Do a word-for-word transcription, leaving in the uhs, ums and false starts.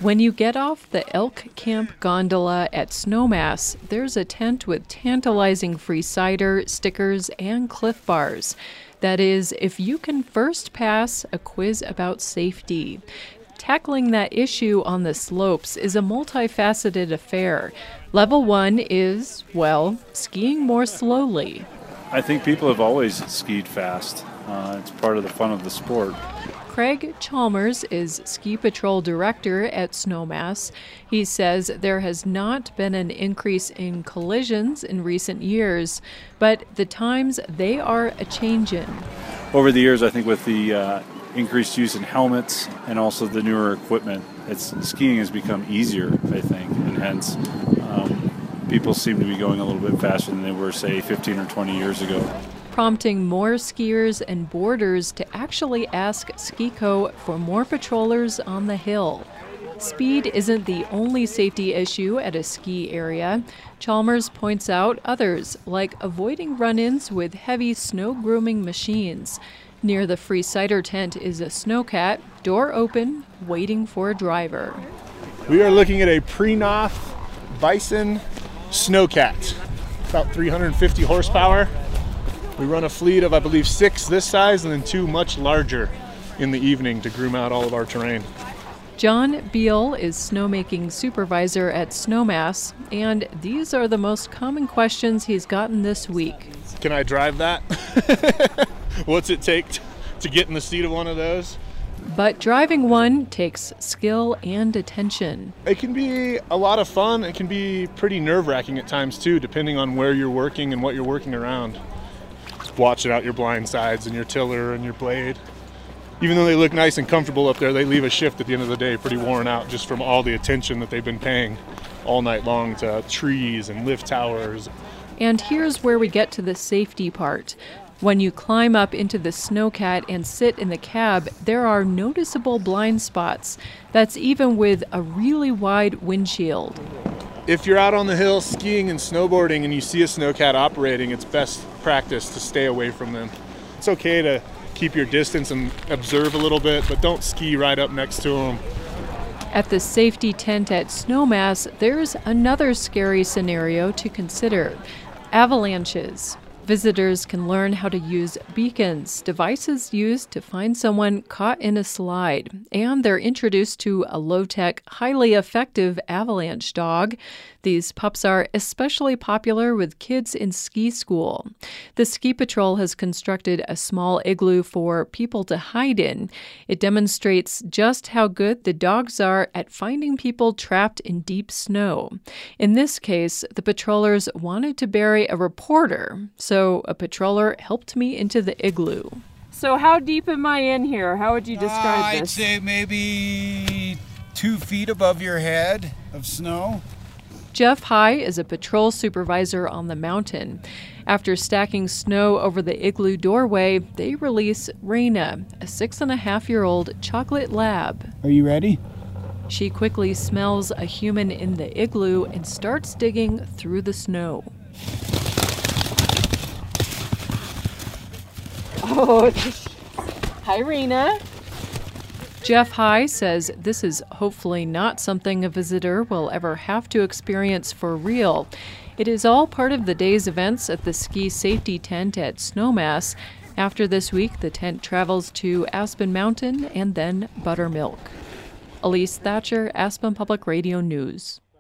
When you get off the Elk Camp gondola at Snowmass, there's a tent with tantalizing free cider, stickers, and Cliff Bars. That is, if you can first pass a quiz about safety. Tackling that issue on the slopes is a multifaceted affair. Level one is, well, skiing more slowly. I think people have always skied fast. Uh, it's part of the fun of the sport. Craig Chalmers is Ski Patrol Director at Snowmass. He says there has not been an increase in collisions in recent years, but the times they are a-changin'. Over the years, I think with the uh, increased use in helmets and also the newer equipment, it's, skiing has become easier, I think, and hence um, people seem to be going a little bit faster than they were, say, fifteen or twenty years ago. Prompting more skiers and boarders to actually ask SkiCo for more patrollers on the hill. Speed isn't the only safety issue at a ski area. Chalmers points out others, like avoiding run-ins with heavy snow grooming machines. Near the free cider tent is a snowcat, door open, waiting for a driver. We are looking at a Prinoth Bison snowcat, about three hundred fifty horsepower. We run a fleet of, I believe, six this size and then two much larger in the evening to groom out all of our terrain. John Beal is snowmaking supervisor at Snowmass, and these are the most common questions he's gotten this week. Can I drive that? What's it take to get in the seat of one of those? But driving one takes skill and attention. It can be a lot of fun. It can be pretty nerve-wracking at times, too, depending on where you're working and what you're working around. Watching out your blind sides and your tiller and your blade. Even though they look nice and comfortable up there, they leave a shift at the end of the day pretty worn out just from all the attention that they've been paying all night long to trees and lift towers. And here's where we get to the safety part. When you climb up into the snowcat and sit in the cab, there are noticeable blind spots. That's even with a really wide windshield. If you're out on the hill skiing and snowboarding and you see a snowcat operating, it's best practice to stay away from them. It's okay to keep your distance and observe a little bit, but don't ski right up next to them. At the safety tent at Snowmass, there's another scary scenario to consider: avalanches. Visitors can learn how to use beacons, devices used to find someone caught in a slide, and they're introduced to a low-tech, highly effective avalanche dog. These pups are especially popular with kids in ski school. The Ski Patrol has constructed a small igloo for people to hide in. It demonstrates just how good the dogs are at finding people trapped in deep snow. In this case, the patrollers wanted to bury a reporter, so a patroller helped me into the igloo. So how deep am I in here? How would you describe uh, I'd this? I'd say maybe two feet above your head of snow. Jeff High is a patrol supervisor on the mountain. After stacking snow over the igloo doorway, they release Raina, a six and a half year old chocolate lab. Are you ready? She quickly smells a human in the igloo and starts digging through the snow. Oh, hi, Raina. Jeff High says this is hopefully not something a visitor will ever have to experience for real. It is all part of the day's events at the ski safety tent at Snowmass. After this week, the tent travels to Aspen Mountain and then Buttermilk. Elise Thatcher, Aspen Public Radio News.